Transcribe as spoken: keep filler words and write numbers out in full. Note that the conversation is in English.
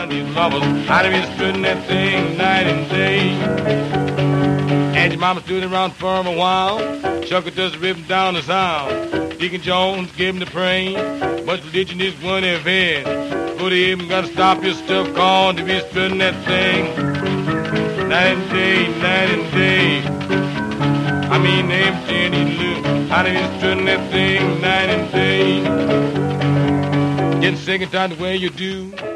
around these lovers. I'd be strutting that thing night and day. And your mama stood around for a while. Chuck it just ripping down the sound. Deacon Jones gave him the praise. But religion is one event. Go to heaven, gotta stop your stuff called to be strutting that thing. Night and day, night and day. I mean, empty and look. I'd be strutting that thing night and day. Getting sick and tired the way you do.